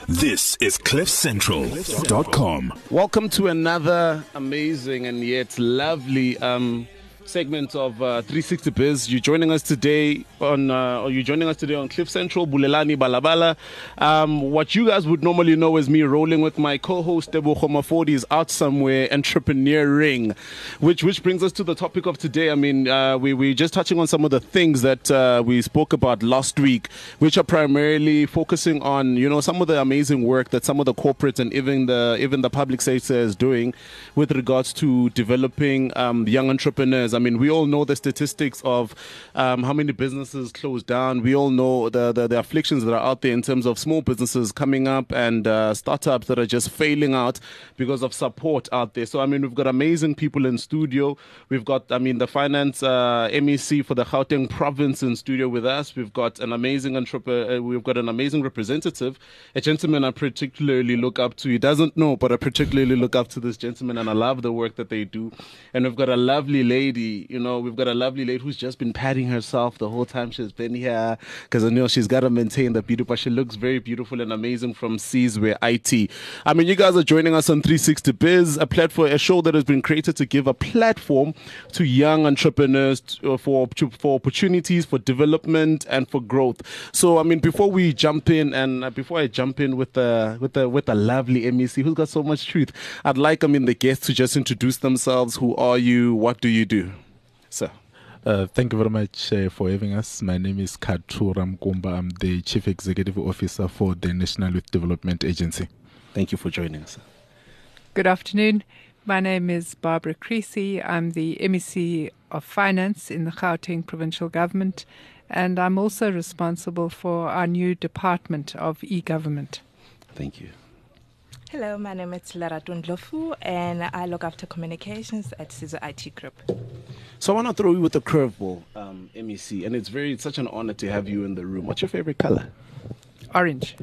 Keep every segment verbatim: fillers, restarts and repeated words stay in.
This is cliff central dot com. Welcome to another amazing and yet lovely um, segment of uh, three sixty Biz. You're joining us today on, uh, or you're joining us today on Cliff Central, Bulelani Balabala. Um, what you guys would normally know is me rolling with my co-host Debo Khomafodi is out somewhere entrepreneuring, which which brings us to the topic of today. I mean, uh, we we're just touching on some of the things that uh, we spoke about last week, which are primarily focusing on, you know, some of the amazing work that some of the corporates and even the even the public sector is doing with regards to developing um, young entrepreneurs. I mean, we all know the statistics of um, how many businesses closed down. We all know the, the, the afflictions that are out there in terms of small businesses coming up and uh, startups that are just failing out because of support out there. So, I mean, we've got amazing people in studio. We've got, I mean, the finance uh, M E C for the Gauteng province in studio with us. We've got an amazing entrepreneur. Uh, we've got an amazing representative, a gentleman I particularly look up to. He doesn't know, but I particularly look up to this gentleman, and I love the work that they do. And we've got a lovely lady. You know, we've got a lovely lady who's just been patting herself the whole time she's been here because I know she's got to maintain the beauty, but she looks very beautiful and amazing from Seasware I T. I mean, you guys are joining us on three sixty Biz, a platform, a show that has been created to give a platform to young entrepreneurs to, for for opportunities, for development, and for growth. So, I mean, before we jump in, and uh, before I jump in with the with the with the lovely M E C who's got so much truth, I'd like, I mean, the guests to just introduce themselves. Who are you? What do you do? So, uh, thank you very much uh, for having us. My name is Kathu Ramkumba. I'm the Chief Executive Officer for the National Youth Development Agency. Thank you for joining us. Good afternoon. My name is Barbara Creasy. I'm the M E C of Finance in the Gauteng Provincial Government, and I'm also responsible for our new Department of E-Government. Thank you. Hello, my name is Lerato Ndlovu, and I look after communications at Seasware I T Group. So I want to throw you with a curveball, um, M E C, and it's very it's such an honor to have you in the room. What's your favorite color? Orange.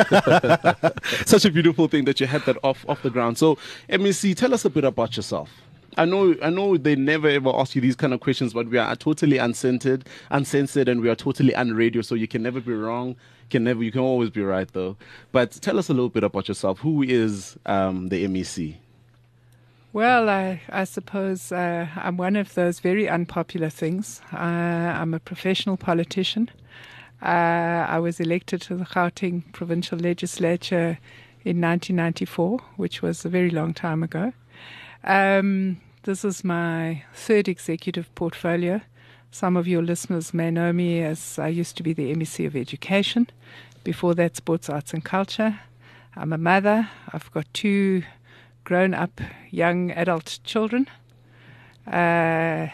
Such a beautiful thing that you had that off off the ground. So, M E C, tell us a bit about yourself. I know, I know they never ever ask you these kind of questions, but we are totally uncensored, uncensored, and we are totally unradio. So you can never be wrong. Can never, you can always be right, though. But tell us a little bit about yourself. Who is um, the M E C? Well, I, I suppose uh, I'm one of those very unpopular things. Uh, I'm a professional politician. Uh, I was elected to the Gauteng Provincial Legislature in nineteen ninety-four, which was a very long time ago. Um, this is my third executive portfolio. Some of your listeners may know me as I used to be the M E C of Education. Before that, Sports, Arts and Culture. I'm a mother. I've got two grown-up young adult children. Uh,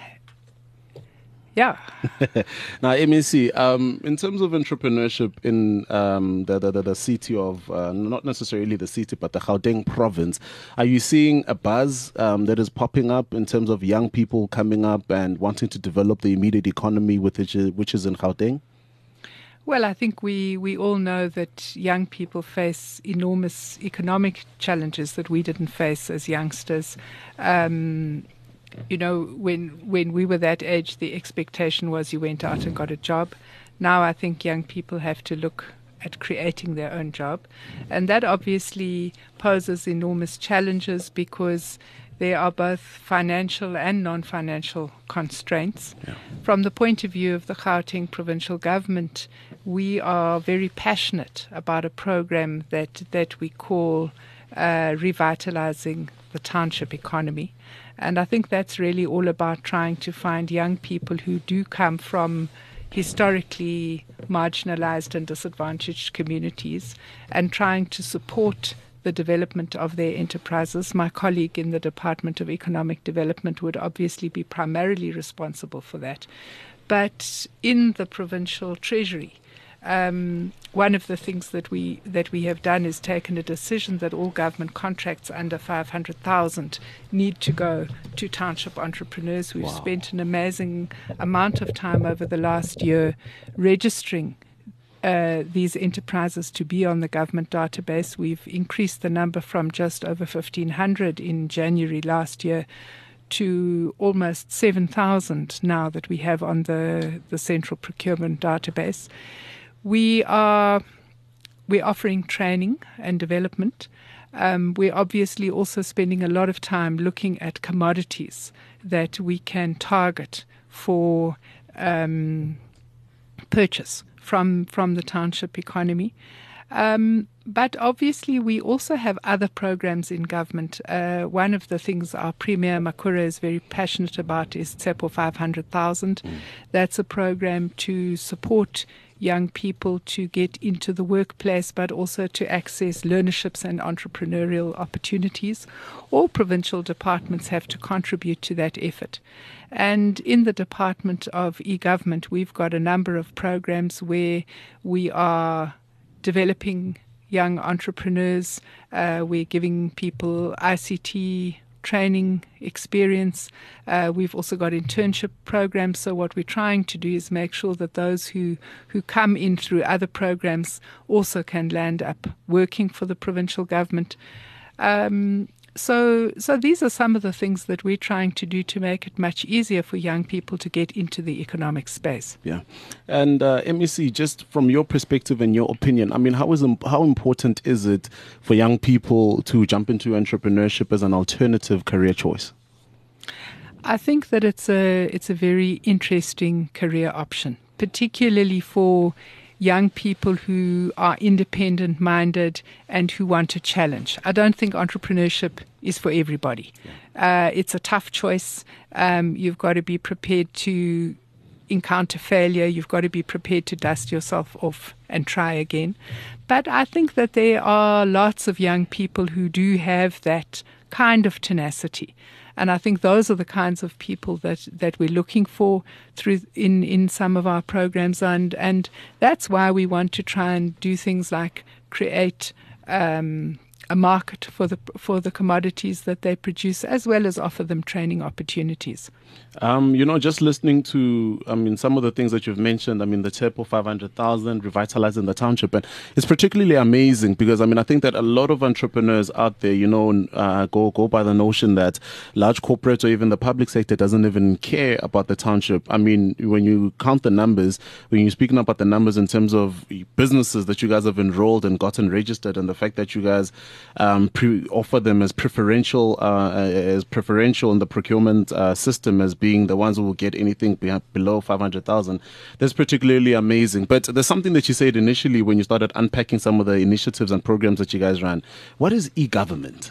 yeah. Now, M E C, um, in terms of entrepreneurship in um, the, the, the, the city of, uh, not necessarily the city, but the Gauteng province, are you seeing a buzz um, that is popping up in terms of young people coming up and wanting to develop the immediate economy, with which is, which is in Gauteng? Well, I think we, we all know that young people face enormous economic challenges that we didn't face as youngsters. Um, you know, when when we were that age, the expectation was you went out and got a job. Now I think young people have to look at creating their own job. And that obviously poses enormous challenges because there are both financial and non-financial constraints. Yeah. From the point of view of the Gauteng Provincial Government, we are very passionate about a program that, that we call uh, revitalizing the township economy. And I think that's really all about trying to find young people who do come from historically marginalized and disadvantaged communities and trying to support the development of their enterprises. My colleague in the Department of Economic Development would obviously be primarily responsible for that. But in the provincial treasury, um, one of the things that we that we have done is taken a decision that all government contracts under five hundred thousand need to go to township entrepreneurs. We've wow. spent an amazing amount of time over the last year registering Uh, these enterprises to be on the government database. We've increased the number from just over fifteen hundred in January last year to almost seven thousand now that we have on the, the central procurement database. We are we're offering training and development. Um, we're obviously also spending a lot of time looking at commodities that we can target for um, purchase from from the township economy. Um, but obviously, we also have other programs in government. Uh, one of the things our Premier Makura is very passionate about is Tsepo five hundred thousand. Mm. That's a program to support young people to get into the workplace, but also to access learnerships and entrepreneurial opportunities. All provincial departments have to contribute to that effort. And in the Department of E-Government, we've got a number of programs where we are developing young entrepreneurs. Uh, we're giving people I C T training experience. Uh, we've also got internship programs. So what we're trying to do is make sure that those who, who come in through other programs also can land up working for the provincial government. Um, So, so these are some of the things that we're trying to do to make it much easier for young people to get into the economic space. Yeah. And uh, M E C, just from your perspective and your opinion, I mean, how is how important is it for young people to jump into entrepreneurship as an alternative career choice? I think that it's a it's a very interesting career option, particularly for young people who are independent-minded and who want a challenge. I don't think entrepreneurship is for everybody. Uh, it's a tough choice. Um, you've got to be prepared to encounter failure. You've got to be prepared to dust yourself off and try again. But I think that there are lots of young people who do have that kind of tenacity. And I think those are the kinds of people that, that we're looking for through in, in some of our programs. And, and that's why we want to try and do things like create um, a market for the for the commodities that they produce, as well as offer them training opportunities. Um, you know, just listening to, I mean, some of the things that you've mentioned, I mean, the Tsepo five hundred thousand, revitalizing the township, and it's particularly amazing because, I mean, I think that a lot of entrepreneurs out there, you know, uh, go go by the notion that large corporates or even the public sector doesn't even care about the township. I mean, when you count the numbers, when you're speaking about the numbers in terms of businesses that you guys have enrolled and gotten registered, and the fact that you guys um, pre- offer them as preferential, uh, as preferential in the procurement uh, system as being the ones who will get anything be- below five hundred thousand. That's particularly amazing. But there's something that you said initially when you started unpacking some of the initiatives and programs that you guys ran. What is e-government?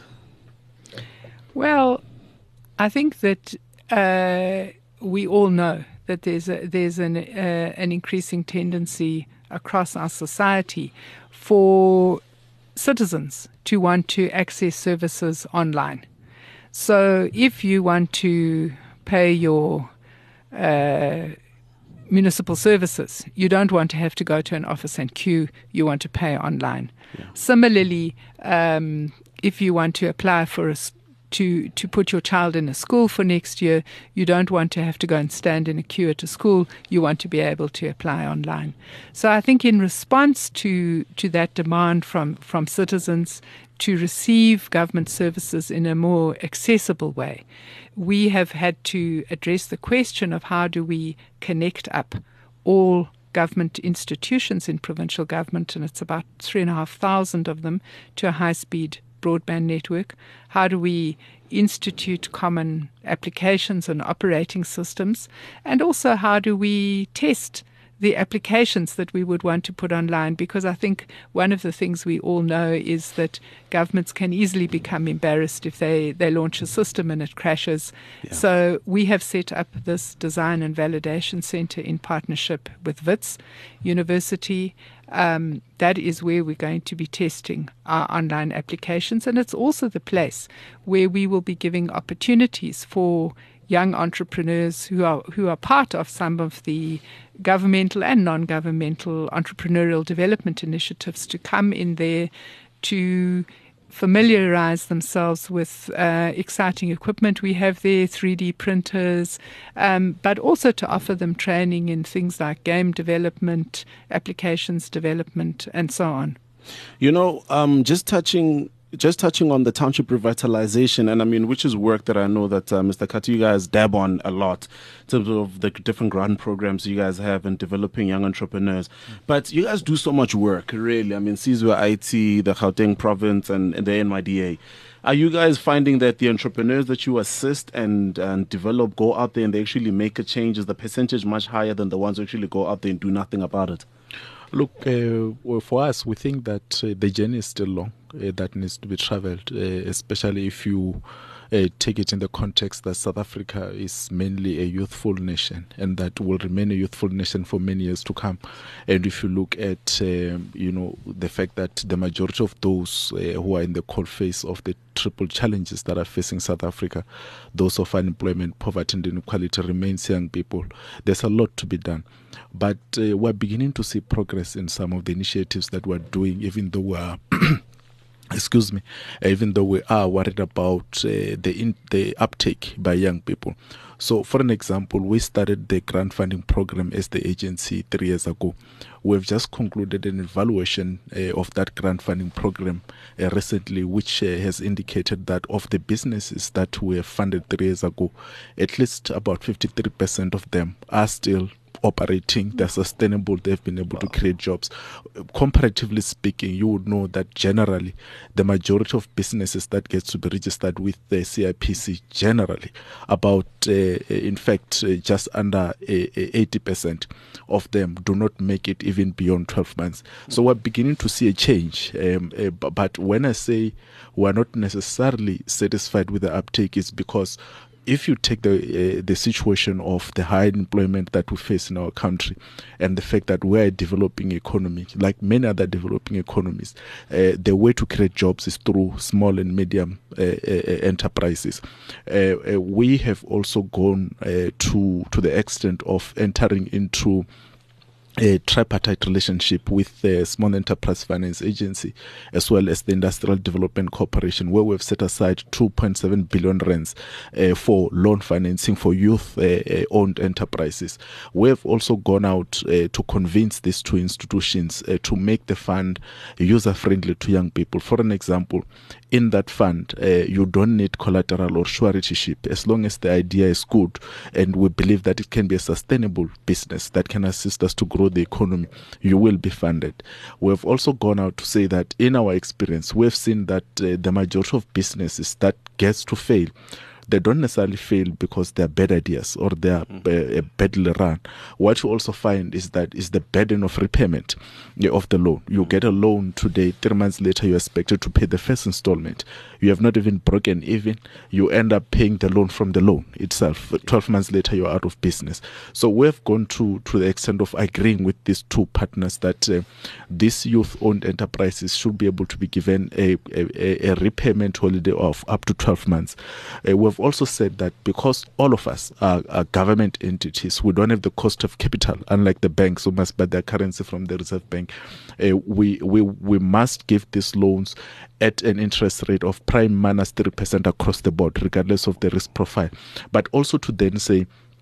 Well, I think that uh, we all know that there's a, there's an, uh, an increasing tendency across our society for citizens to want to access services online. So if you want to pay your uh, municipal services, you don't want to have to go to an office and queue, you want to pay online. Yeah. Similarly, um, if you want to apply for a to to put your child in a school for next year, you don't want to have to go and stand in a queue at a school, you want to be able to apply online. So I think in response to to that demand from, from citizens to receive government services in a more accessible way, we have had to address the question of how do we connect up all government institutions in provincial government, and it's about three and a half thousand of them, to a high-speed broadband network. How do we institute common applications and operating systems? And also, how do we test the applications that we would want to put online? Because I think one of the things we all know is that governments can easily become embarrassed if they, they launch a system and it crashes. Yeah. So we have set up this design and validation center in partnership with Wits University. Um, that is where we're going to be testing our online applications. And it's also the place where we will be giving opportunities for young entrepreneurs who are who are part of some of the governmental and non-governmental entrepreneurial development initiatives to come in there to familiarize themselves with uh, exciting equipment we have there, three D printers, um, but also to offer them training in things like game development, applications development, and so on. You know, um, just touching just touching on the township revitalization, and I mean, which is work that I know that uh, Mister Katu, you guys dab on a lot in terms of the different grant programs you guys have in developing young entrepreneurs. Mm. But you guys do so much work, really. I mean, Sizwe I T, the Gauteng province, and, and the N Y D A. Are you guys finding that the entrepreneurs that you assist and, and develop go out there and they actually make a change? Is the percentage much higher than the ones who actually go out there and do nothing about it? Look, uh, well, for us, we think that uh, the journey is still long, uh, that needs to be traveled, uh, especially if you uh, take it in the context that South Africa is mainly a youthful nation and that will remain a youthful nation for many years to come. And if you look at, um, you know, the fact that the majority of those uh, who are in the cold face of the triple challenges that are facing South Africa, those of unemployment, poverty and inequality, remains young people, there's a lot to be done. But uh, we're beginning to see progress in some of the initiatives that we're doing, even though we're excuse me, even though we are worried about uh, the in, the uptake by young people. So, for an example, we started the grant funding program as the agency three years ago. We've just concluded an evaluation uh, of that grant funding program uh, recently, which uh, has indicated that of the businesses that were funded three years ago, at least about fifty-three percent of them are still operating, they're sustainable, they've been able to create jobs. Comparatively speaking, you would know that generally the majority of businesses that gets to be registered with the C I P C, generally about uh, in fact uh, just under uh, eighty percent of them do not make it even beyond twelve months. So we're beginning to see a change, um, uh, but when I say we're not necessarily satisfied with the uptake, it's because if you take the uh, the situation of the high unemployment that we face in our country and the fact that we're a developing economy, like many other developing economies, uh, the way to create jobs is through small and medium uh, uh, enterprises. Uh, uh, we have also gone uh, to to the extent of entering into a tripartite relationship with the Small Enterprise Finance Agency as well as the Industrial Development Corporation, where we've set aside two point seven billion rands uh, for loan financing for youth-owned uh, uh, enterprises. We've also gone out uh, to convince these two institutions uh, to make the fund user-friendly to young people. For an example, in that fund, uh, you don't need collateral or suretyship as long as the idea is good, and we believe that it can be a sustainable business that can assist us to grow the economy. You will be funded. We've also gone out to say that in our experience, we've seen that uh, the majority of businesses that gets to fail, they don't necessarily fail because they're bad ideas or they're uh, badly run. What you also find is that is the burden of repayment uh, of the loan. You get a loan today, three months later you're expected to pay the first installment. You have not even broken even. You end up paying the loan from the loan itself. twelve months later you're out of business. So we've gone to, to the extent of agreeing with these two partners that uh, these youth-owned enterprises should be able to be given a, a, a repayment holiday of up to twelve months. Uh, we've also said that because all of us are, are government entities, we don't have the cost of capital, unlike the banks who must buy their currency from the Reserve Bank. Uh, we, we, we must give these loans at an interest rate of prime minus three percent across the board, regardless of the risk profile. But also to then say,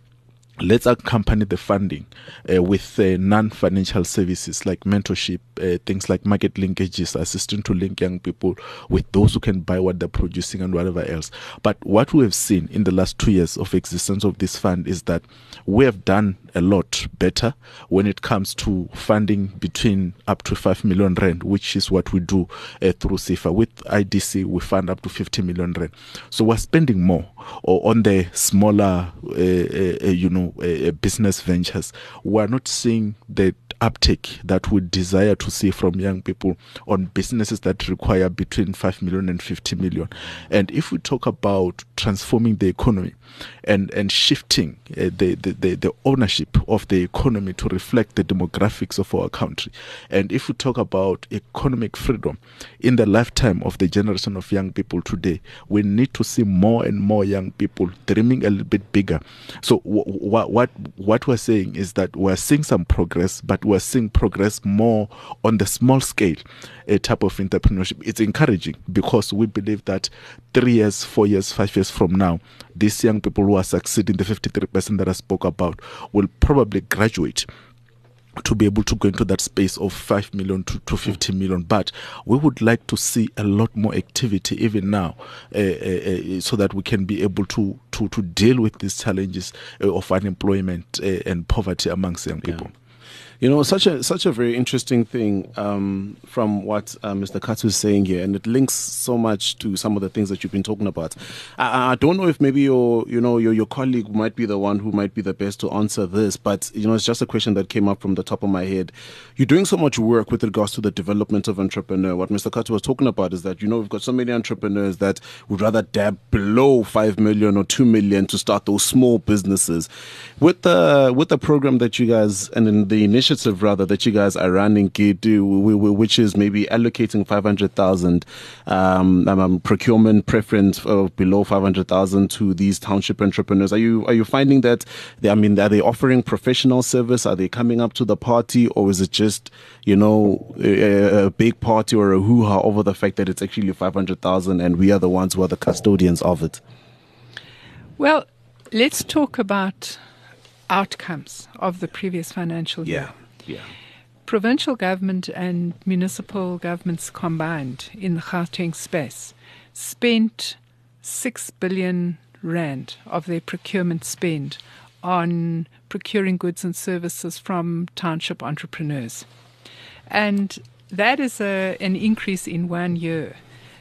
let's accompany the funding uh, with uh, non-financial services like mentorship, uh, things like market linkages, assisting to link young people with those who can buy what they're producing and whatever else. But what we have seen in the last two years of existence of this fund is that we have done a lot better when it comes to funding between up to five million rand, which is what we do uh, through SIFA. With I D C, we fund up to fifty million rand. So we're spending more or on the smaller, uh, uh, you know, uh, business ventures. We're not seeing the uptake that we desire to see from young people on businesses that require between five million and fifty million. And if we talk about transforming the economy and, and shifting uh, the, the, the, the ownership of the economy to reflect the demographics of our country, and if we talk about economic freedom in the lifetime of the generation of young people today, we need to see more and more young people dreaming a little bit bigger. So w- w- what, what we're saying is that we're seeing some progress, but we're seeing progress more on the small scale a type of entrepreneurship. It's encouraging because we believe that three years, four years, five years from now, these young people who are succeeding, the fifty-three percent that I spoke about, will probably graduate to be able to go into that space of five million to, to fifty million. But we would like to see a lot more activity even now, uh, uh, uh, so that we can be able to, to, to deal with these challenges uh, of unemployment uh, and poverty amongst young people. Yeah. You know, such a such a very interesting thing um, from what uh, Mister Katsu is saying here, and it links so much to some of the things that you've been talking about. I, I don't know if maybe your you know your your colleague might be the one who might be the best to answer this, but you know, it's just a question that came up from the top of my head. You're doing so much work with regards to the development of entrepreneur. What Mister Katsu was talking about is that you know we've got so many entrepreneurs that would rather dab below five million or two million to start those small businesses. With the with the program that you guys and in the initiative rather that you guys are running, which is maybe allocating five hundred thousand um, um, procurement preference of below five hundred thousand to these township entrepreneurs. Are you are you finding that they, I mean, are they offering professional service? Are they coming up to the party, or is it just you know a, a big party or a hoo-ha over the fact that it's actually five hundred thousand and we are the ones who are the custodians of it? Well, let's talk about outcomes of the previous financial year. Yeah, yeah. Provincial government and municipal governments combined in the Gauteng space spent six billion rand of their procurement spend on procuring goods and services from township entrepreneurs. And that is a, an increase in one year.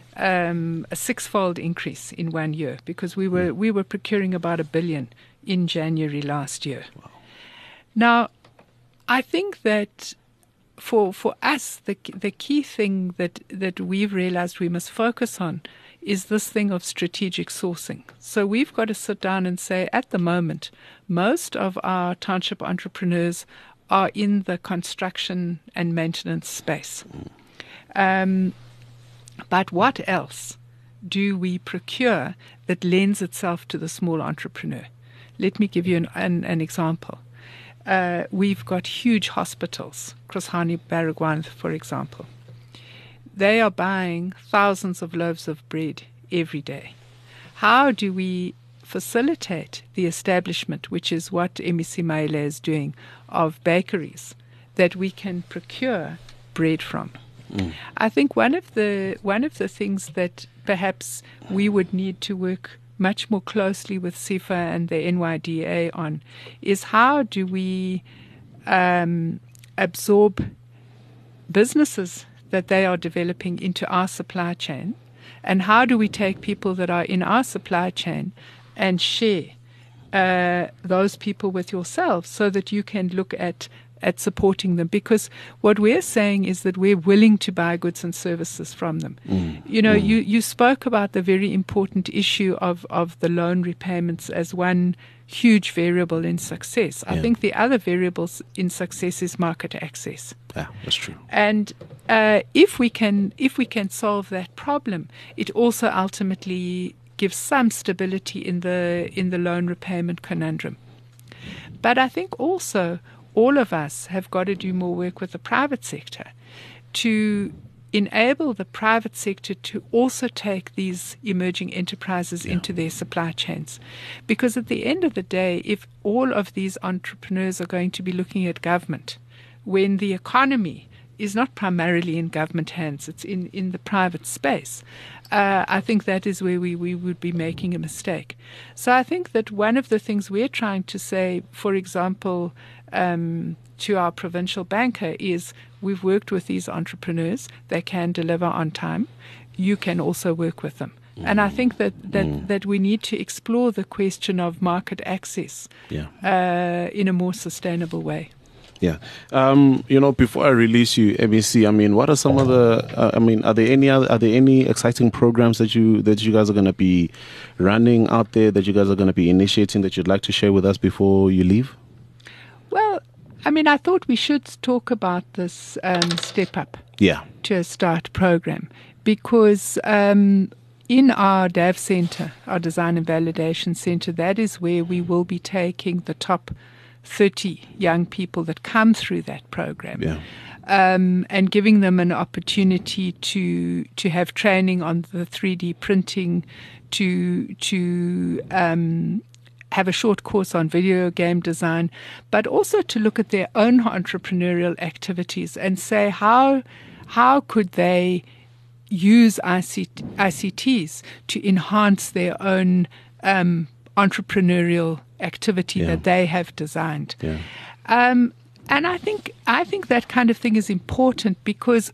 Um, a six-fold increase in one year, because we were we were procuring about a billion in January last year. Wow. Now, I think that for for us, the the key thing that that we've realized we must focus on is this thing of strategic sourcing. So we've got to sit down and say, at the moment, most of our township entrepreneurs are in the construction and maintenance space. Um, But what else do we procure that lends itself to the small entrepreneur? Let me give you an, an, an example. Uh, we've got huge hospitals, Krosani Baragwanath, for example. They are buying thousands of loaves of bread every day. How do we facilitate the establishment, which is what M E C Maile is doing, of bakeries that we can procure bread from? Mm. I think one of the one of the things that perhaps we would need to work much more closely with C I F A and the N Y D A on is how do we um, absorb businesses that they are developing into our supply chain, and how do we take people that are in our supply chain and share uh, those people with yourselves so that you can look at at supporting them, because what we're saying is that we're willing to buy goods and services from them. Mm. You know, mm. you, you spoke about the very important issue of, of the loan repayments as one huge variable in success. Yeah. I think the other variables in success is market access. Yeah, that's true. And uh, if we can if we can solve that problem, it also ultimately gives some stability in the in the loan repayment conundrum. But I think also all of us have got to do more work with the private sector to enable the private sector to also take these emerging enterprises yeah. into their supply chains. Because at the end of the day, if all of these entrepreneurs are going to be looking at government, when the economy is not primarily in government hands, it's in, in the private space, uh, I think that is where we, we would be making a mistake. So I think that one of the things we're trying to say, for example, um, to our provincial banker is we've worked with these entrepreneurs. They can deliver on time. You can also work with them. Mm. And I think that, that, mm. that we need to explore the question of market access yeah. uh, in a more sustainable way. Yeah. Um, you know, before I release you, M E C, I mean, what are some of the, uh, I mean, are there any other, are there any exciting programs that you, that you guys are going to be running out there, that you guys are going to be initiating, that you'd like to share with us before you leave? Well, I mean, I thought we should talk about this um, Step Up yeah. to a Start program, because um, in our D A V Centre, our Design and Validation Centre, that is where we will be taking the top thirty young people that come through that program yeah. um, and giving them an opportunity to to have training on the three D printing, to to um, have a short course on video game design, but also to look at their own entrepreneurial activities and say how how could they use I C Ts to enhance their own um, entrepreneurial activity Yeah. that they have designed. Yeah. Um, and I think I think that kind of thing is important because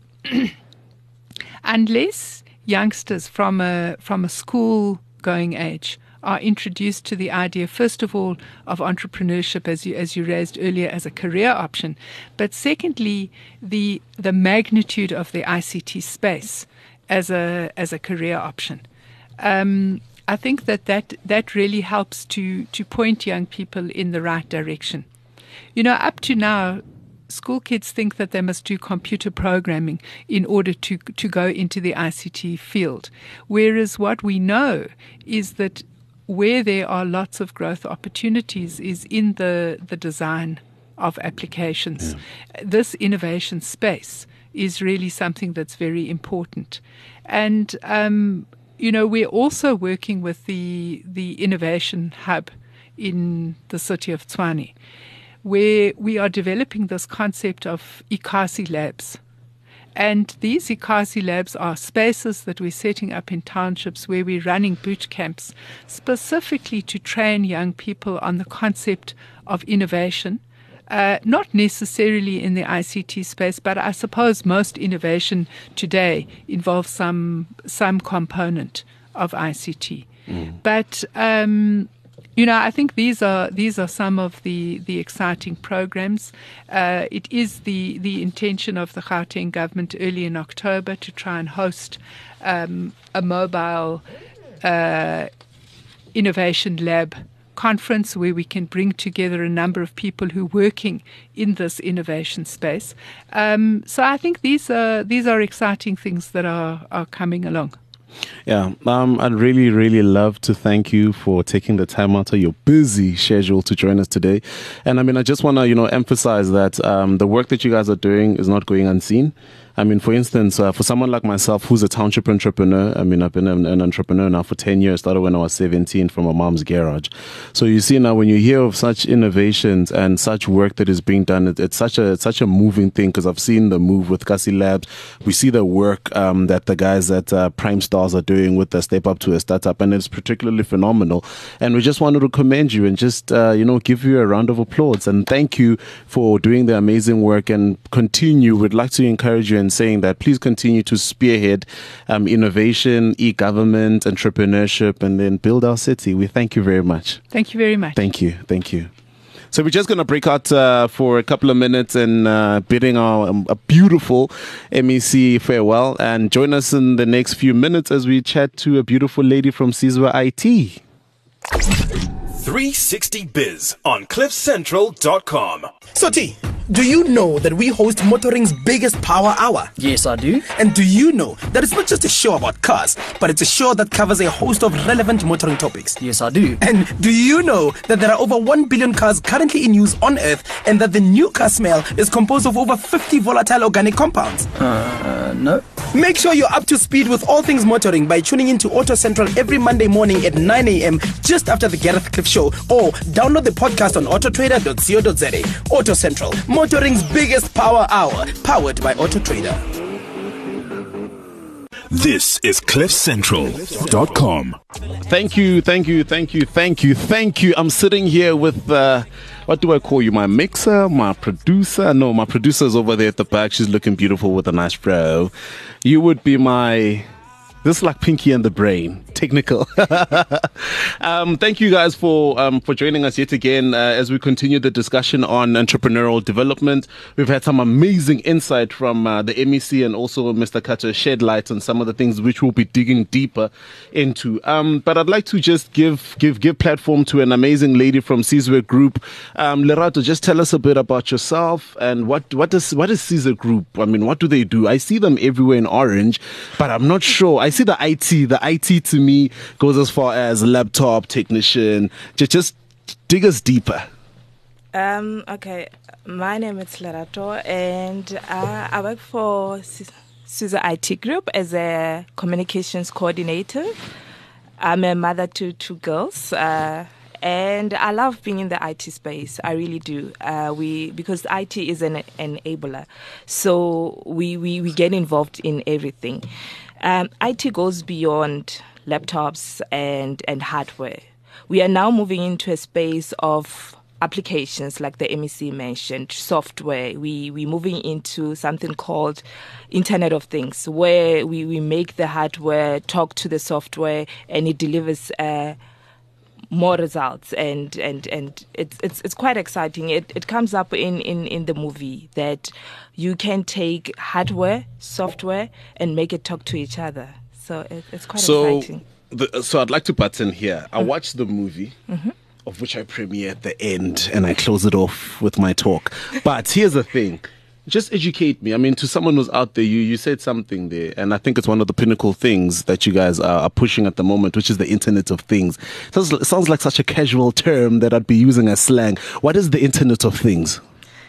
unless youngsters from a from a school going age are introduced to the idea, first of all, of entrepreneurship, as you as you raised earlier, as a career option, but secondly, the the magnitude of the I C T space as a as a career option. Um, I think that, that that really helps to to point young people in the right direction. You know, up to now, school kids think that they must do computer programming in order to to go into the I C T field, whereas what we know is that where there are lots of growth opportunities is in the, the design of applications. Yeah. This innovation space is really something that's very important. And, um, you know, we're also working with the the Innovation Hub in the city of Tshwane, where we are developing this concept of Ikasi labs. And these Ikasi labs are spaces that we're setting up in townships where we're running boot camps specifically to train young people on the concept of innovation, uh, not necessarily in the I C T space, but I suppose most innovation today involves some some component of I C T. Mm. But um, You know, I think these are these are some of the, the exciting programs. Uh, it is the, the intention of the Gauteng government early in October to try and host um, a mobile uh, innovation lab conference where we can bring together a number of people who are working in this innovation space. Um, so I think these are these are exciting things that are, are coming along. Yeah, um, I'd really, really love to thank you for taking the time out of your busy schedule to join us today. And I mean, I just want to, you know, emphasize that um, the work that you guys are doing is not going unseen. I mean, for instance, uh, for someone like myself who's a township entrepreneur, I mean, I've been an, an entrepreneur now for ten years, started when I was seventeen from my mom's garage. So you see now when you hear of such innovations and such work that is being done, it, it's such a it's such a moving thing because I've seen the move with Kasi Labs. We see the work um, that the guys at uh, Prime Stars are doing with the Step Up to a Startup, and it's particularly phenomenal. And we just wanted to commend you and just, uh, you know, give you a round of applause and thank you for doing the amazing work and continue. We'd like to encourage you and saying that please continue to spearhead um, innovation, e-government, entrepreneurship, and then build our city. We thank you very much. Thank you very much. Thank you. Thank you. So we're just going to break out uh, for a couple of minutes and uh, bidding our um, a beautiful M E C farewell, and join us in the next few minutes as we chat to a beautiful lady from Sizwe I T. three sixty Biz on cliff central dot com. So T, do you know that we host Motoring's biggest power hour? Yes, I do. And do you know that it's not just a show about cars, but it's a show that covers a host of relevant motoring topics? Yes, I do. And do you know that there are over one billion cars currently in use on Earth, and that the new car smell is composed of over fifty volatile organic compounds? Uh, no. Make sure you're up to speed with all things motoring by tuning into Auto Central every Monday morning at nine a.m. just after the Gareth Cliff Show, or download the podcast on auto trader dot co dot za. Auto Central, motoring's biggest power hour, powered by Auto Trader. This is cliff central dot com. Thank you, thank you, thank you, thank you, thank you. I'm sitting here with, uh, what do I call you? My mixer, my producer? No, my producer's over there at the back. She's looking beautiful with a nice fro. You would be my... This is like Pinky and the Brain, technical. um, thank you guys for um, for joining us yet again uh, as we continue the discussion on entrepreneurial development. We've had some amazing insight from uh, the M E C and also Mister Cutter shed light on some of the things which we'll be digging deeper into. Um, but I'd like to just give give give platform to an amazing lady from Sizwe Group. Um, Lerato, just tell us a bit about yourself and what what does what is Sizwe Group? I mean, what do they do? I see them everywhere in orange, but I'm not sure. I see the I T. The I T to me goes as far as laptop technician. Just, just dig us deeper. Um, okay, my name is Lerato, and uh, I work for Sizwe I T Group as a communications coordinator. I'm a mother to two girls, uh, and I love being in the I T space. I really do. Uh, we because I T is an enabler, so we we, we get involved in everything. Um, I T goes beyond laptops and and hardware. We are now moving into a space of applications, like the M E C mentioned, software. We, we're moving into something called Internet of Things, where we, we make the hardware talk to the software and it delivers uh, more results. And, and, and it's, it's, it's quite exciting. It, it comes up in, in, in the movie that you can take hardware, software, and make it talk to each other. So it, it's quite so, exciting. The, so I'd like to butt in here. I watched the movie. Mm-hmm. Of which I premiere at the end and I close it off with my talk. But here's the thing. Just educate me. I mean, to someone who's out there, you, you said something there, and I think it's one of the pinnacle things that you guys are, are pushing at the moment, which is the Internet of Things. It sounds, it sounds like such a casual term that I'd be using as slang. What is the Internet of Things?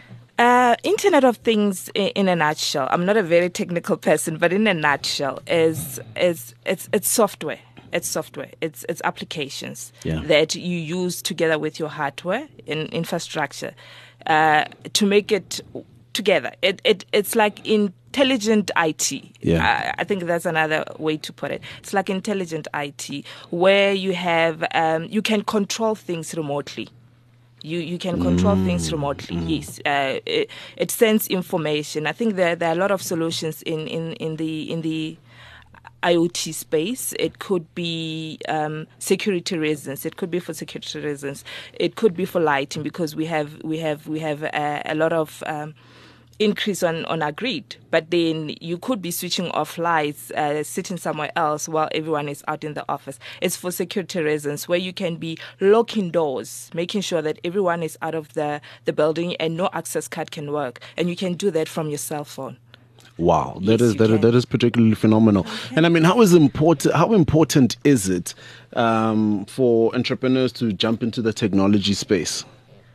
Uh, Internet of Things, in, in a nutshell, I'm not a very technical person, but in a nutshell, is is it's it's software. It's software. It's it's applications yeah. that you use together with your hardware and infrastructure uh, to make it together. It it it's like intelligent I T. Yeah. I, I think that's another way to put it. It's like intelligent I T, where you have um, you can control things remotely. You you can control mm. things remotely. Mm. Yes, uh, it, it sends information. I think there there are a lot of solutions in, in, in the in the I O T space. It could be um, security reasons. It could be for security reasons. It could be for lighting, because we have we have we have a, a lot of um, increase on, on our grid. But then you could be switching off lights, uh, sitting somewhere else while everyone is out in the office. It's for security reasons, where you can be locking doors, making sure that everyone is out of the, the building and no access card can work. And you can do that from your cell phone. Wow, that yes, is that, that is particularly phenomenal. Okay. And I mean, how is important? How important is it um, for entrepreneurs to jump into the technology space?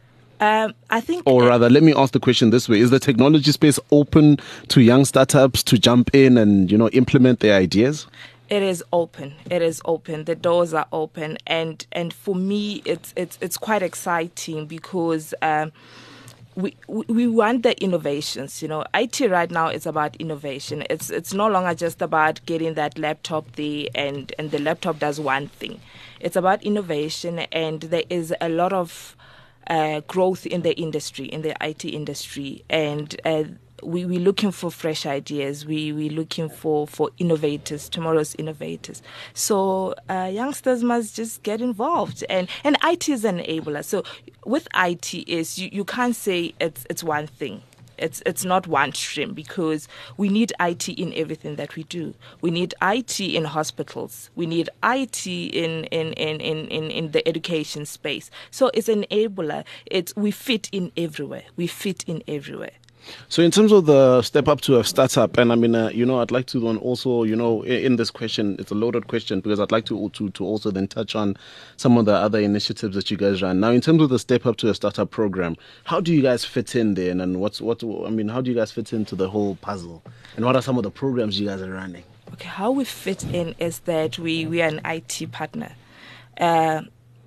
Um, I think, or rather, uh, let me ask the question this way: is the technology space open to young startups to jump in and, you know, implement their ideas? It is open. It is open. The doors are open, and and for me, it's it's it's quite exciting because. Um, We, we want the innovations, you know. I T right now is about innovation. It's it's no longer just about getting that laptop there and, and the laptop does one thing. It's about innovation, and there is a lot of uh, growth in the industry, in the I T industry. And uh, we, we're looking for fresh ideas. We, we're looking for, for innovators, tomorrow's innovators. So uh, youngsters must just get involved. And, and I T is an enabler. So with I T is you, you can't say it's it's one thing. It's it's not one stream, because we need I T in everything that we do. We need I T in hospitals. We need I T in in, in, in, in, in the education space. So it's an enabler. It's we fit in everywhere. We fit in everywhere. So in terms of the step up to a startup, and I mean, uh, you know, I'd like to then also, you know, in, in this question, it's a loaded question, because I'd like to, to to also then touch on some of the other initiatives that you guys run. Now, in terms of the step up to a startup program, how do you guys fit in there? And, and what's what I mean, how do you guys fit into the whole puzzle? And what are some of the programs you guys are running? Okay, how we fit in is that we we are an I T partner. Uh,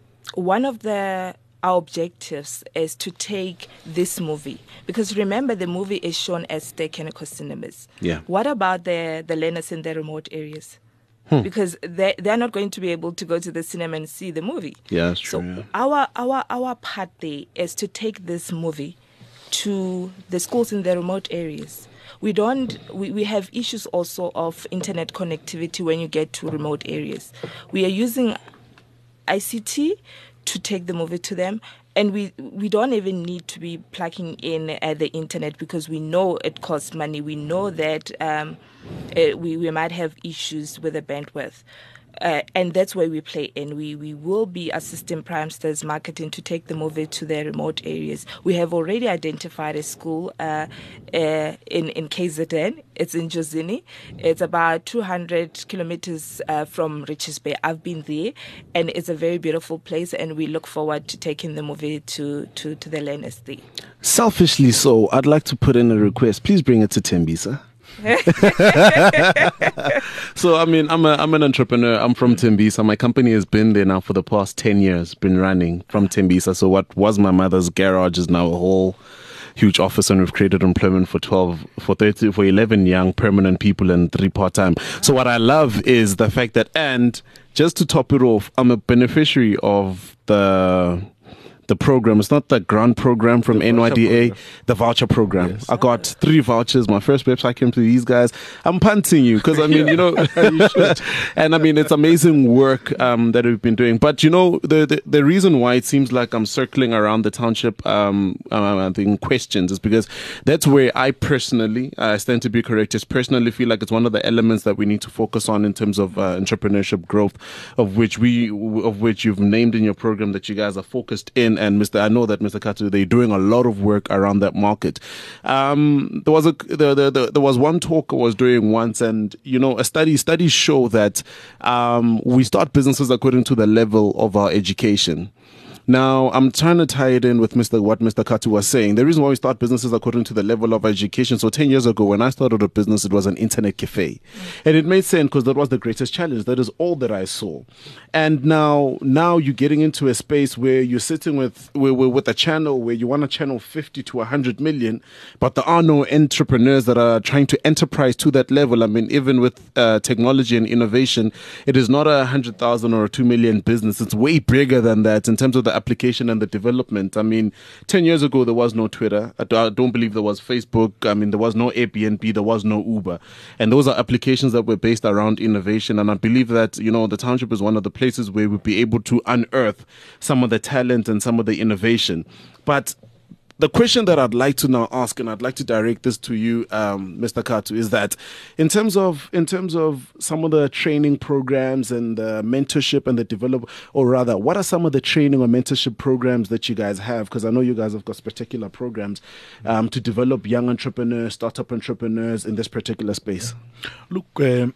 one of the Our objectives is to take this movie, because remember, the movie is shown at Ster-Kinekor Cinemas. Yeah. What about the, the learners in the remote areas? Hmm. Because they they're not going to be able to go to the cinema and see the movie. Yeah, that's true. So yeah. our our our part there is to take this movie to the schools in the remote areas. We don't. We, we have issues also of internet connectivity when you get to remote areas. We are using I C T to take the movie to them, and we we don't even need to be plugging in uh, the internet, because we know it costs money. We know that um, uh, we we might have issues with the bandwidth. Uh, and that's where we play in. We we will be assisting Primestars Marketing to take the movie to their remote areas. We have already identified a school uh, uh, in, in K Z N. It's in Jozini. It's about two hundred kilometers uh, from Richards Bay. I've been there, and it's a very beautiful place, and we look forward to taking the movie to, to, to the learners there. Selfishly so, I'd like to put in a request. Please bring it to Tembisa. So I mean, I'm a I'm an entrepreneur. I'm from Tembisa. My company has been there now for the past ten years. Been running from Tembisa. So what was my mother's garage is now a whole huge office, and we've created employment for twelve, for thirty, for eleven young permanent people and three part time. So what I love is the fact that, and just to top it off, I'm a beneficiary of the. The program. It's not the grant program from The N Y D A, voucher program. the voucher program. Yes. I got three vouchers. My first website came to these guys. I'm punting you because I mean, you know, you should. And I mean, it's amazing work um, that we've been doing. But you know, the, the the reason why it seems like I'm circling around the township um, uh, in questions is because that's where I personally, I stand to be correct, just personally feel like it's one of the elements that we need to focus on in terms of uh, entrepreneurship growth, of which we, of which you've named in your program that you guys are focused in. And Mister I know that Mister Katu, they're doing a lot of work around that market. Um, there was a the, the, the, there was one talk I was doing once, and you know, a study studies show that um, we start businesses according to the level of our education. Now, I'm trying to tie it in with Mister what Mister Katu was saying. The reason why we start businesses according to the level of education. So ten years ago, when I started a business, it was an internet cafe. And it made sense because that was the greatest challenge. That is all that I saw. And now, now you're getting into a space where you're sitting with, with, with a channel where you want to channel fifty to one hundred million, but there are no entrepreneurs that are trying to enterprise to that level. I mean, even with uh, technology and innovation, it is not a one hundred thousand or a two million business. It's way bigger than that in terms of the application and the development. I mean, ten years ago, there was no Twitter. I don't believe there was Facebook. I mean, there was no Airbnb. There was no Uber. And those are applications that were based around innovation. And I believe that, you know, the township is one of the places where we'll be able to unearth some of the talent and some of the innovation. But the question that I'd like to now ask, and I'd like to direct this to you, um, Mister Katu, is that in terms of in terms of some of the training programs and the mentorship and the develop, or rather, what are some of the training or mentorship programs that you guys have? Because I know you guys have got particular programs um, to develop young entrepreneurs, startup entrepreneurs in this particular space. Look, um,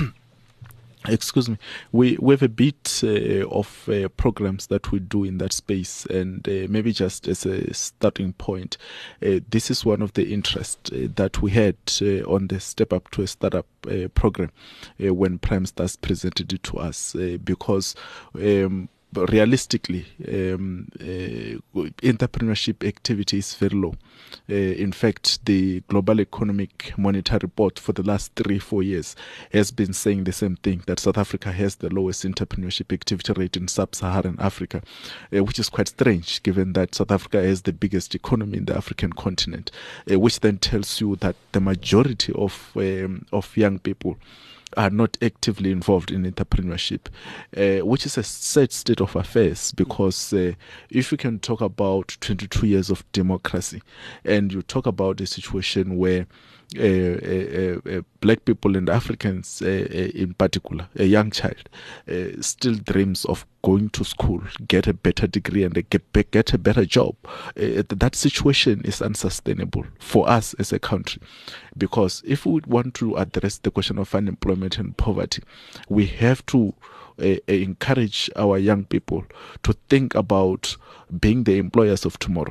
excuse me, we, we have a bit uh, of uh, programs that we do in that space, and uh, maybe just as a starting point, uh, this is one of the interests uh, that we had uh, on the Step Up to a Startup uh, program uh, when Prime Stars presented it to us, uh, because um, But realistically, um, uh, entrepreneurship activity is very low. Uh, in fact, the Global Economic Monitor report for the last three, four years has been saying the same thing, that South Africa has the lowest entrepreneurship activity rate in sub-Saharan Africa, uh, which is quite strange given that South Africa has the biggest economy in the African continent, uh, which then tells you that the majority of um, of young people are not actively involved in entrepreneurship, uh, which is a sad state of affairs, because uh, if you can talk about twenty-two years of democracy and you talk about a situation where uh, uh, uh, black people and Africans uh, uh, in particular, a young child, uh, still dreams of going to school, get a better degree and get, get a better job, uh, that situation is unsustainable for us as a country. Because if we want to address the question of unemployment and poverty, we have to uh, encourage our young people to think about being the employers of tomorrow.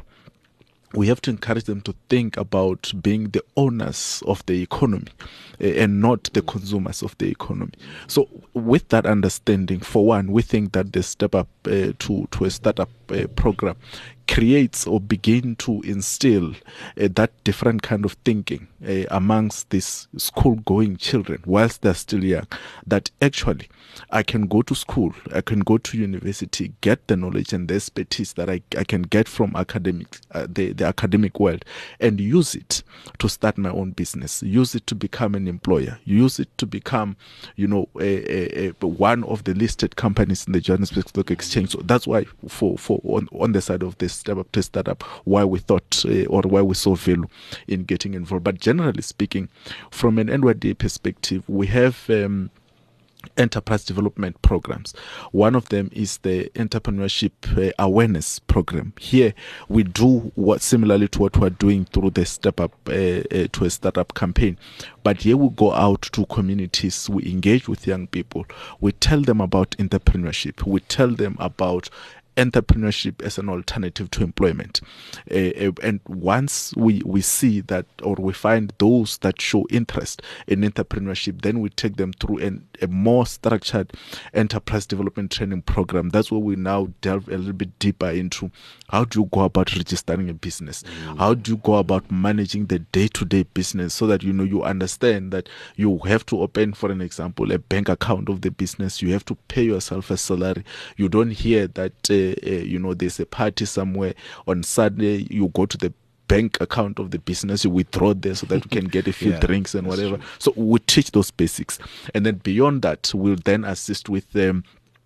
We have to encourage them to think about being the owners of the economy uh, and not the consumers of the economy. So with that understanding, for one, we think that the Step Up uh, to, to a Startup uh, program creates or begin to instill uh, that different kind of thinking uh, amongst these school-going children whilst they're still young, that actually I can go to school, I can go to university, get the knowledge and the expertise that I, I can get from academic, uh, the, the academic world, and use it to start my own business, use it to become an employer, use it to become, you know, a, a, a, one of the listed companies in the Johannesburg Stock Exchange. So that's why for, for on, on the side of this Step Up to Startup, why we thought uh, or why we saw value in getting involved. But generally speaking, from an N Y D A perspective, we have um, enterprise development programs. One of them is the entrepreneurship uh, awareness program. Here we do what similarly to what we're doing through the Step Up uh, uh, to a Startup campaign. But here we go out to communities, we engage with young people, we tell them about entrepreneurship, we tell them about entrepreneurship as an alternative to employment. Uh, and once we, we see that, or we find those that show interest in entrepreneurship, then we take them through an, a more structured enterprise development training program. That's where we now delve a little bit deeper into how do you go about registering a business? Mm. How do you go about managing the day-to-day business so that, you know, you understand that you have to open, for an example, a bank account of the business. You have to pay yourself a salary. You don't hear that, uh, uh, you know, there's a party somewhere on Saturday, you go to the bank account of the business, you withdraw there so that you can get a few yeah, drinks and whatever. True. So we teach those basics. And then beyond that, we'll then assist with um,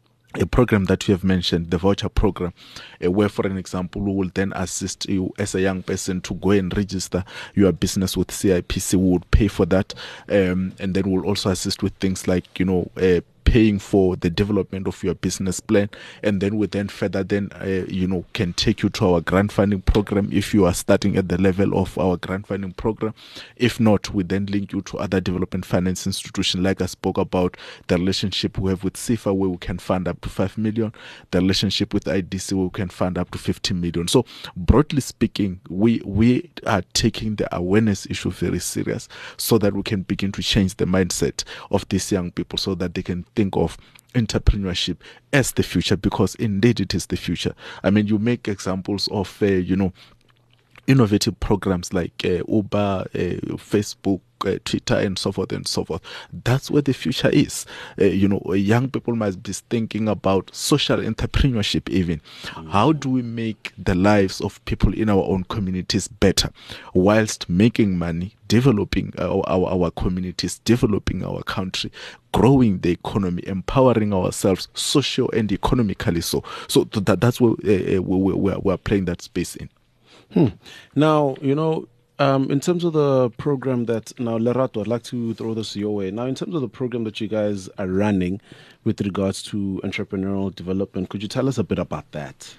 a program that you have mentioned, the voucher program, uh, where, for an example, we will then assist you as a young person to go and register your business with C I P C. We would pay for that. Um, and then we'll also assist with things like, you know, uh, paying for the development of your business plan, and then we then further then uh, you know can take you to our grant funding program if you are starting at the level of our grant funding program. If not, we then link you to other development finance institutions, like I spoke about the relationship we have with C I F A, where we can fund up to five million, the relationship with I D C where we can fund up to fifty million. So broadly speaking, we we are taking the awareness issue very serious so that we can begin to change the mindset of these young people so that they can think of entrepreneurship as the future, because indeed it is the future. I mean, you make examples of, uh, you know, innovative programs like uh, Uber, uh, Facebook, uh, Twitter, and so forth and so forth. That's where the future is. Uh, you know, young people must be thinking about social entrepreneurship even. Mm. How do we make the lives of people in our own communities better whilst making money, developing our, our, our communities, developing our country, growing the economy, empowering ourselves socio and economically. So, so that, that's where uh, we, we, we are playing that space in. Hmm. Now, you know, um, in terms of the program that, now, Lerato, I'd like to throw this your way. Now, in terms of the program that you guys are running with regards to entrepreneurial development, could you tell us a bit about that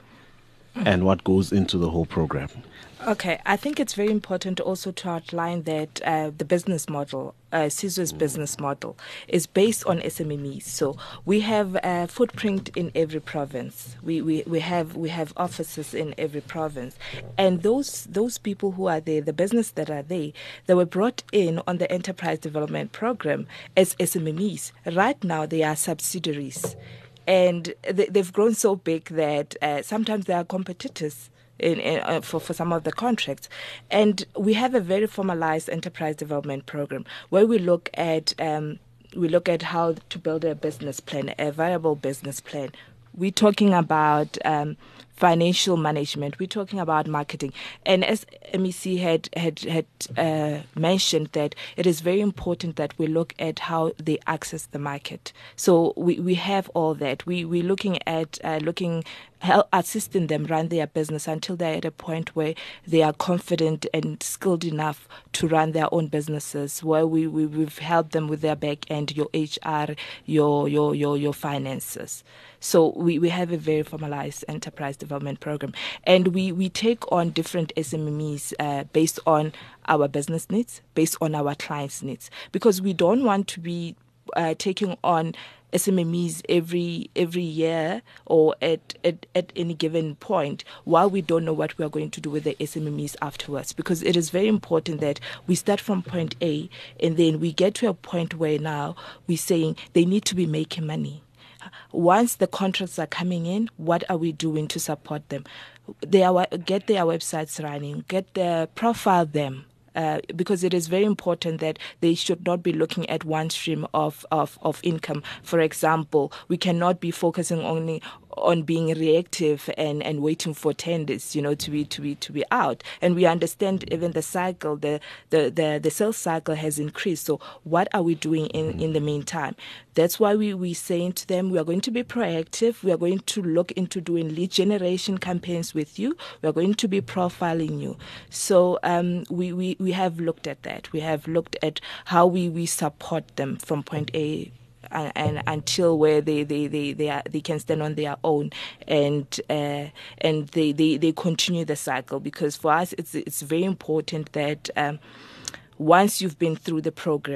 and what goes into the whole program? Okay, I think it's very important also to outline that uh, the business model, uh, Sizwe's business model, is based on S M M Es. So we have a footprint in every province. We, we we have we have offices in every province, and those those people who are there, the business that are there, they were brought in on the enterprise development program as S M M Es. Right now, they are subsidiaries, and they, they've grown so big that uh, sometimes they are competitors In, in, uh, for, for some of the contracts. And we have a very formalized enterprise development program where we look at um, we look at how to build a business plan, a viable business plan. We're talking about um, financial management. We're talking about marketing. And as M E C had had had uh, mentioned, that it is very important that we look at how they access the market. So we, we have all that. We we're looking at uh, looking. Help assisting them run their business until they're at a point where they are confident and skilled enough to run their own businesses, where we, we, we've helped them with their back end, your H R, your your your your finances. So we, we have a very formalized enterprise development program. And we, we take on different S M M Es uh, based on our business needs, based on our clients' needs, because we don't want to be uh, taking on S M M Es every every year or at, at, at any given point, while we don't know what we are going to do with the S M M Es afterwards. Because it is very important that we start from point A and then we get to a point where now we're saying they need to be making money. Once the contracts are coming in, what are we doing to support them? They are, get their websites running, get their profile them. Uh, because it is very important that they should not be looking at one stream of, of, of income. For example, we cannot be focusing only on being reactive and, and waiting for tenders, you know, to be to be to be out. And we understand even the cycle, the the, the, the sales cycle has increased. So what are we doing in, in the meantime? That's why we we saying to them, we are going to be proactive. We are going to look into doing lead generation campaigns with you. We are going to be profiling you. So um, we, we, we have looked at that. We have looked at how we, we support them from point A And, and until where they they they they, are, they can stand on their own, and uh, and they, they, they continue the cycle. Because for us, it's it's very important that um, once you've been through the program,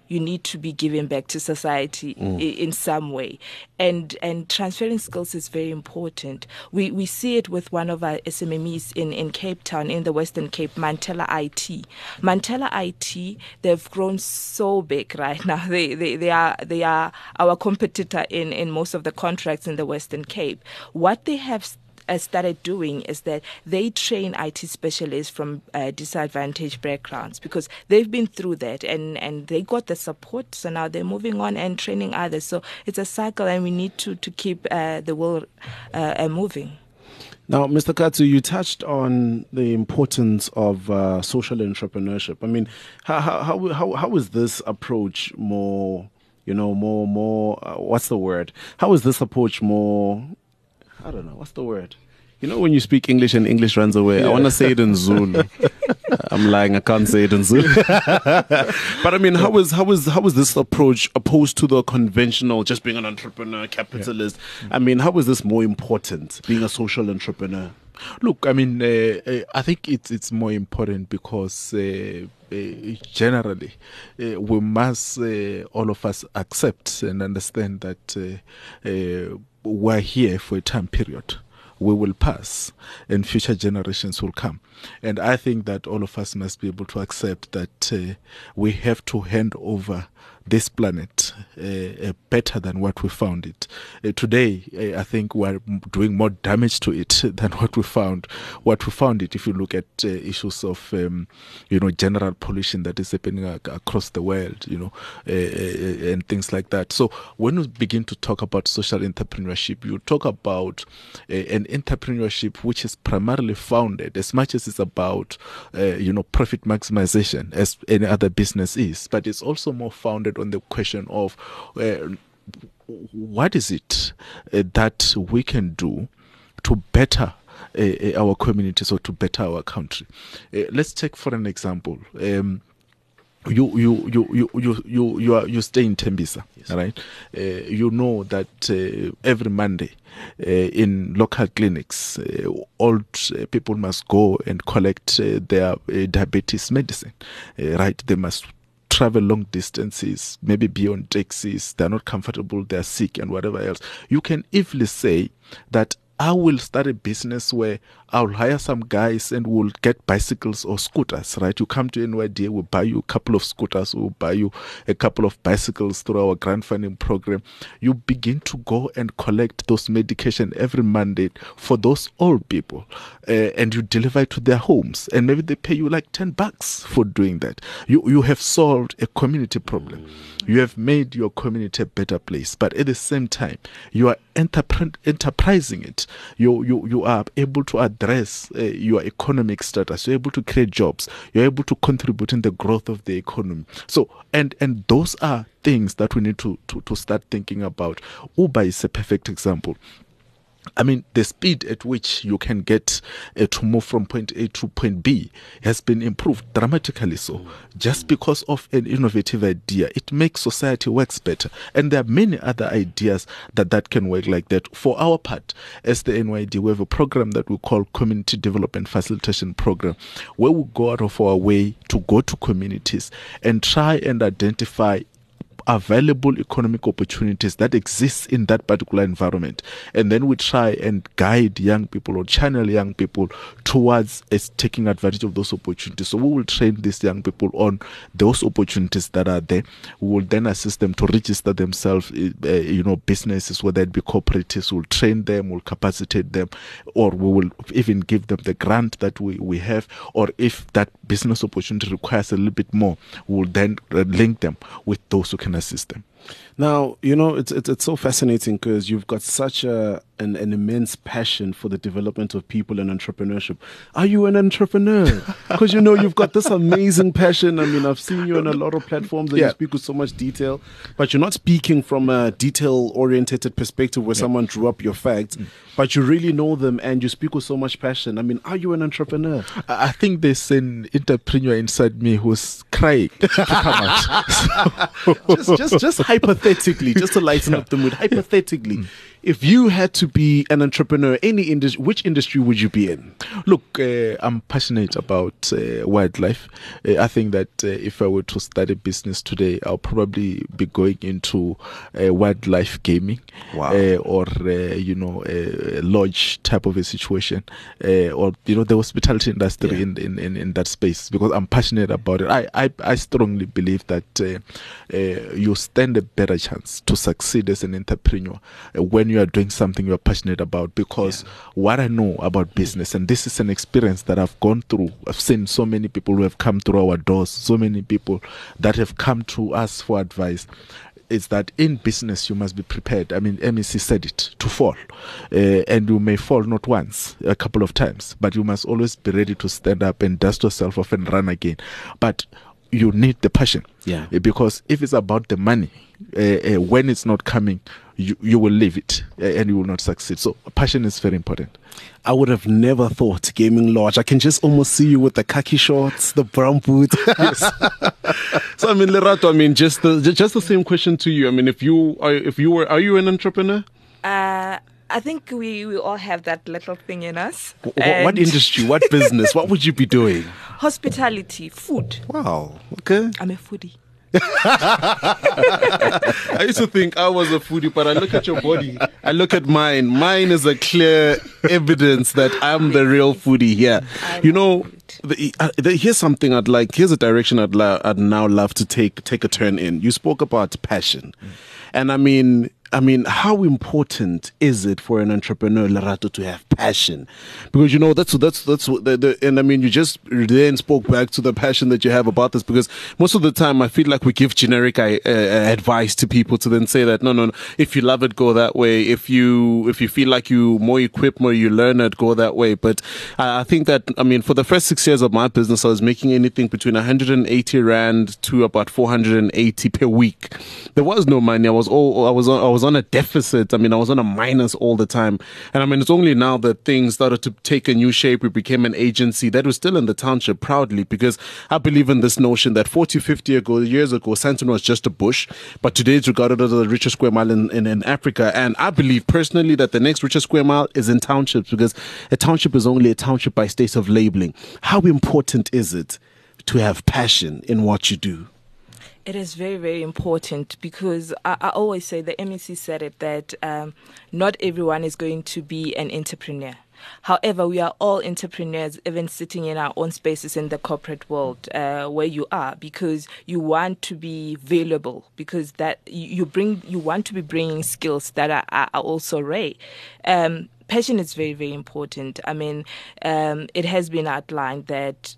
you need to be giving back to society Mm. i- in some way. And and transferring skills is very important. We we see it with one of our S M M Es in, in Cape Town, in the Western Cape, Mantella I T. Mantella I T, they've grown so big right now. They they, they are they are our competitor in, in most of the contracts in the Western Cape. What they have uh, started doing is that they train I T specialists from uh, disadvantaged backgrounds, because they've been through that and, and they got the support. So now they're moving on and training others. So it's a cycle, and we need to, to keep uh, the wheel uh, uh, moving. Now, Mister Katsu, you touched on the importance of uh, social entrepreneurship. I mean, how how how how is this approach more, you know, more more? Uh, what's the word? How is this approach more? I don't know. What's the word? You know, when you speak English and English runs away, I want to say it in Zulu. I'm lying. I can't say it in Zulu. But I mean, how is how is how is this approach opposed to the conventional just being an entrepreneur, capitalist? Yeah. I mean, how is this more important, being a social entrepreneur? Look, I mean, uh, uh, I think it's it's more important because uh, uh, generally uh, we must uh, all of us accept and understand that uh, uh, we're here for a time period. We will pass and future generations will come. And I think that all of us must be able to accept that uh, we have to hand over this planet uh, uh, better than what we found it. Uh, today, uh, I think we're doing more damage to it than what we found. What we found it, if you look at uh, issues of, um, you know, general pollution that is happening uh, across the world, you know, uh, uh, and things like that. So when we begin to talk about social entrepreneurship, you talk about uh, an entrepreneurship which is primarily founded, as much as it's about, uh, you know, profit maximization, as any other business is, but it's also more founded on the question of uh, what is it uh, that we can do to better uh, our communities or to better our country. Uh, let's take for an example. Um, You you you you you you you, are, you stay in Tembisa, yes. Right? Uh, you know that uh, every Monday uh, in local clinics, uh, old uh, people must go and collect uh, their uh, diabetes medicine, uh, right? They must travel long distances, maybe be on taxis. They're not comfortable. They're sick and whatever else. You can easily say that I will start a business where I'll hire some guys and we'll get bicycles or scooters, right? You come to N Y D A, we'll buy you a couple of scooters, we'll buy you a couple of bicycles through our grant funding program. You begin to go and collect those medication every Monday for those old people, uh, and you deliver it to their homes. And maybe they pay you like ten bucks for doing that. You, you have solved a community problem. You have made your community a better place, but at the same time, you are enterpri- enterprising it. You, you, you are able to address uh, your economic status. You're able to create jobs. You're able to contribute in the growth of the economy. So, and and those are things that we need to, to, to start thinking about. Uber is a perfect example. I mean, the speed at which you can get uh, to move from point A to point B has been improved dramatically so. Just because of an innovative idea, it makes society works better. And there are many other ideas that that can work like that. For our part, as the N Y D, we have a program that we call Community Development Facilitation Program, where we go out of our way to go to communities and try and identify available economic opportunities that exist in that particular environment, and then we try and guide young people or channel young people towards as taking advantage of those opportunities. So we will train these young people on those opportunities that are there. We will then assist them to register themselves, uh, you know, businesses, whether it be cooperatives. We'll train them, we'll capacitate them, or we will even give them the grant that we, we have, or if that business opportunity requires a little bit more, we'll then link them with those who can assist them. Now, you know, it's it's, it's so fascinating because you've got such a an, an immense passion for the development of people and entrepreneurship. Are you an entrepreneur? Because, you know, you've got this amazing passion. I mean, I've seen you on a lot of platforms and yeah. you speak with so much detail, but you're not speaking from a detail-oriented perspective where yeah. someone drew up your facts, mm. but you really know them and you speak with so much passion. I mean, are you an entrepreneur? I think there's an entrepreneur inside me who's crying to come out. So, just, just, just hypothetically, just to lighten up the mood, hypothetically, mm. if you had to be an entrepreneur, any industry, which industry would you be in? Look, uh, I'm passionate about uh, wildlife. Uh, I think that uh, if I were to start a business today, I'll probably be going into uh, wildlife gaming, wow. uh, or uh, you know, a lodge type of a situation, uh, or you know, the hospitality industry yeah. in, in, in, in that space, because I'm passionate about it. I I, I strongly believe that uh, uh, you stand a better chance to succeed as an entrepreneur uh, when you are doing something you are passionate about, because yeah. what I know about business, and this is an experience that I've gone through, I've seen so many people who have come through our doors, so many people that have come to us for advice, is that in business you must be prepared. I mean, M E C said it, to fall. Uh, and you may fall not once, a couple of times, but you must always be ready to stand up and dust yourself off and run again. But you need the passion. Yeah. Uh, because if it's about the money, uh, uh, when it's not coming, you, you will leave it uh, and you will not succeed. So passion is very important. I would have never thought gaming lodge. I can just almost see you with the khaki shorts, the brown boots. Yes. So I mean, Lerato, I mean, just the just the same question to you. I mean, if you are, if you were, are you an entrepreneur? Uh, I think we, we all have that little thing in us. W- what industry? What business? What would you be doing? Hospitality, food. Wow. Okay. I'm a foodie. I used to think I was a foodie, but I look at your body, I look at mine. Mine is a clear evidence that I'm the real foodie here. You know, the, uh, the, here's something I'd like. Here's a direction I'd, lo- I'd now love to take take a turn in. You spoke about passion, mm. and I mean. I mean, how important is it for an entrepreneur, Lerato, to have passion? Because, you know, that's, that's, that's, the, the, and I mean, you just then spoke back to the passion that you have about this, because most of the time I feel like we give generic uh, advice to people to then say that, no, no, no, if you love it, go that way. If you, if you feel like you more equipped, more you learn it, go that way. But I think that, I mean, for the first six years of my business, I was making anything between one hundred eighty rand to about four hundred eighty per week. There was no money. I was all, I was on, I was on a deficit. I mean, I was on a minus all the time. And I mean, it's only now that things started to take a new shape. We became an agency that was still in the township proudly, because I believe in this notion that forty, fifty ago, years ago, Sandton was just a bush, but today it's regarded as the richest square mile in, in, in Africa. And I believe personally that the next richest square mile is in townships, because a township is only a township by state of labeling. How important is it to have passion in what you do? It is very, very important, because I, I always say, the M E C said it, that um, not everyone is going to be an entrepreneur. However, we are all entrepreneurs, even sitting in our own spaces in the corporate world, uh, where you are, because you want to be valuable, because that you bring, you want to be bringing skills that are, are also rare. Um, passion is very, very important. I mean, um, it has been outlined that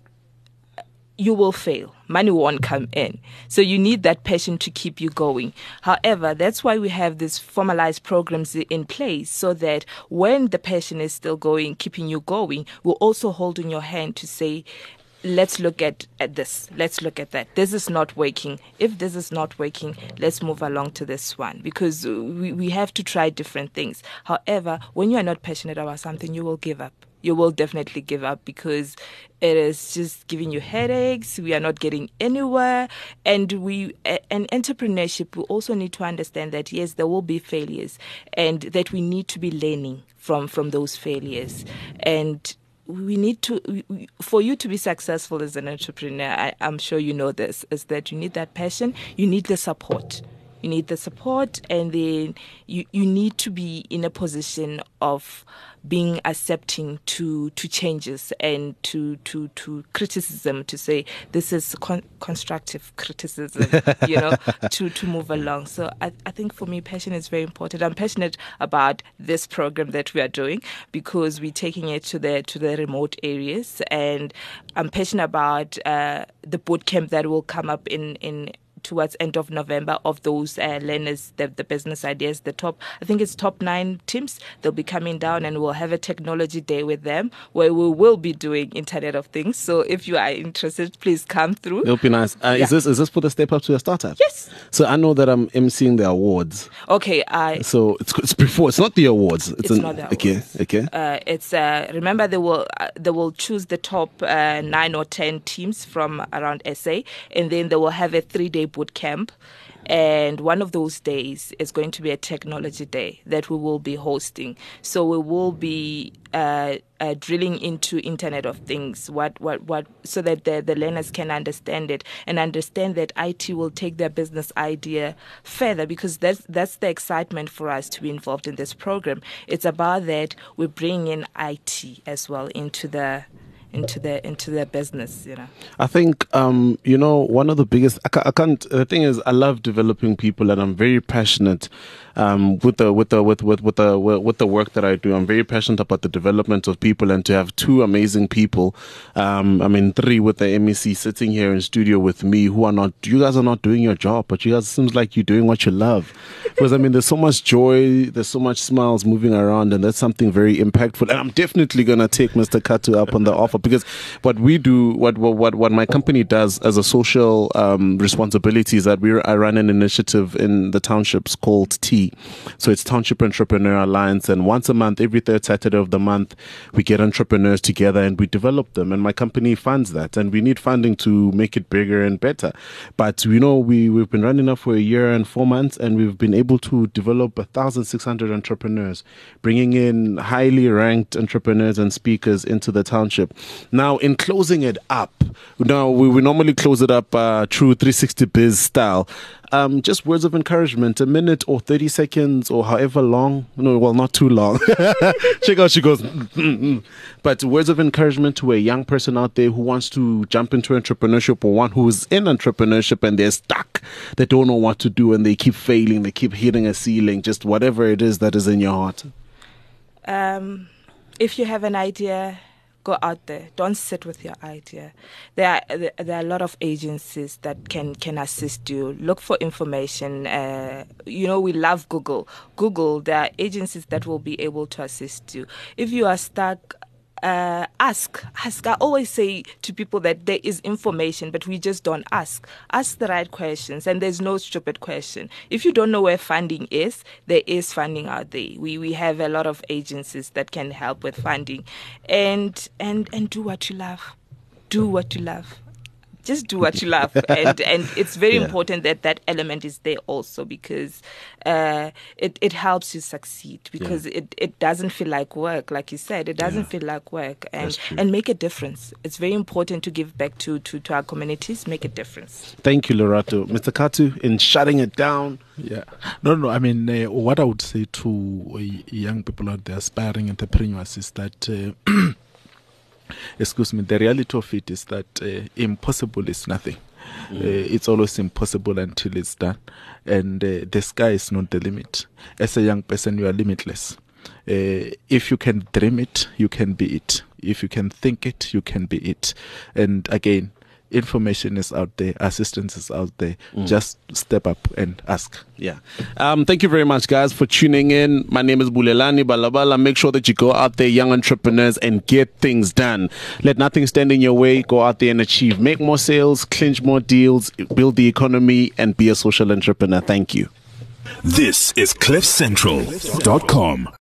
you will fail. Money won't come in. So you need that passion to keep you going. However, that's why we have these formalized programs in place, so that when the passion is still going, keeping you going, we're also holding your hand to say, let's look at, at this. Let's look at that. This is not working. If this is not working, let's move along to this one, because we, we have to try different things. However, when you are not passionate about something, you will give up. You will definitely give up, because it is just giving you headaches. We are not getting anywhere. And we, and entrepreneurship, we also need to understand that, yes, there will be failures, and that we need to be learning from, from those failures. And we need to, for you to be successful as an entrepreneur, I, I'm sure you know this, is that you need that passion, you need the support. You need the support, and then you, you need to be in a position of being accepting to to changes and to to to criticism, to say this is con- constructive criticism, you know, to to move along. So I, I think for me, passion is very important. I'm passionate about this program that we are doing, because we're taking it to the to the remote areas, and I'm passionate about uh, the boot camp that will come up in in. towards end of November, of those uh, learners, the, the business ideas, the top, I think it's top nine teams. They'll be coming down, and we'll have a technology day with them, where we will be doing Internet of Things. So if you are interested, please come through. It'll be nice. Uh, yeah. Is this is this for the Step Up to a Startup? Yes. So I know that I'm emceeing the awards. Okay. I. So it's it's before. It's not the awards. It's, it's an, not the okay, awards. Okay. Uh, it's uh, remember they will uh, they will choose the top uh, nine or ten teams from around S A, and then they will have a three day boot camp. And one of those days is going to be a technology day that we will be hosting. So we will be uh, uh, drilling into Internet of Things, what, what, what, so that the, the learners can understand it and understand that I T will take their business idea further, because that's, that's the excitement for us to be involved in this program. It's about that we bring in I T as well into the into the into their business, you know. I think um, you know, one of the biggest. I can't, I can't. The thing is, I love developing people, and I'm very passionate um, with the with the with with with the with the work that I do. I'm very passionate about the development of people, and to have two amazing people. Um, I mean, three with the M E C sitting here in studio with me, who are not. You guys are not doing your job, but you guys seems like you're doing what you love. Because I mean, there's so much joy, there's so much smiles moving around, and that's something very impactful. And I'm definitely gonna take Mister Katu up on the offer, because what we do, what what what my company does as a social um, responsibility is that we I run an initiative in the townships called T. So it's Township Entrepreneur Alliance, and once a month, every third Saturday of the month, we get entrepreneurs together and we develop them. And my company funds that, and we need funding to make it bigger and better. But you know, we we've been running up for a year and four months, and we've been able to develop one thousand six hundred entrepreneurs, bringing in highly ranked entrepreneurs and speakers into the township. Now, in closing it up, now we, we normally close it up uh, through three sixty Biz style. Um, just words of encouragement, a minute or thirty seconds or however long. No, well, not too long. Check out, she goes, mm-hmm. But words of encouragement to a young person out there who wants to jump into entrepreneurship, or one who's in entrepreneurship and they're stuck. They don't know what to do and they keep failing. They keep hitting a ceiling, just whatever it is that is in your heart. Um, if you have an idea, go out there. Don't sit with your idea. There are there are a lot of agencies that can, can assist you. Look for information. Uh, you know, we love Google. Google, there are agencies that will be able to assist you. If you are stuck, uh, ask. Ask. I always say to people that there is information, but we just don't ask. Ask the right questions, and there's no stupid question. If you don't know where funding is, there is funding out there. We we have a lot of agencies that can help with funding, and and and do what you love. Do what you love. Just do what you love, and and it's very yeah. important that that element is there also, because uh, it it helps you succeed, because yeah. it, it doesn't feel like work, like you said, it doesn't yeah. feel like work, and and make a difference. It's very important to give back to, to, to our communities, make a difference. Thank you, Lorato. Mister Katu, in shutting it down. Yeah, no, no. I mean, uh, what I would say to uh, young people out there, aspiring entrepreneurs, is that. Uh, Excuse me, the reality of it is that uh, impossible is nothing. Mm. Uh, it's always impossible until it's done. And uh, the sky is not the limit. As a young person, you are limitless. Uh, if you can dream it, you can be it. If you can think it, you can be it. And again, information is out there, assistance is out there. Mm. Just step up and ask. Yeah. Um, thank you very much, guys, for tuning in. My name is Bulelani Balabala. Make sure that you go out there, young entrepreneurs, and get things done. Let nothing stand in your way. Go out there and achieve. Make more sales, clinch more deals, build the economy, and be a social entrepreneur. Thank you. This is cliff central dot com.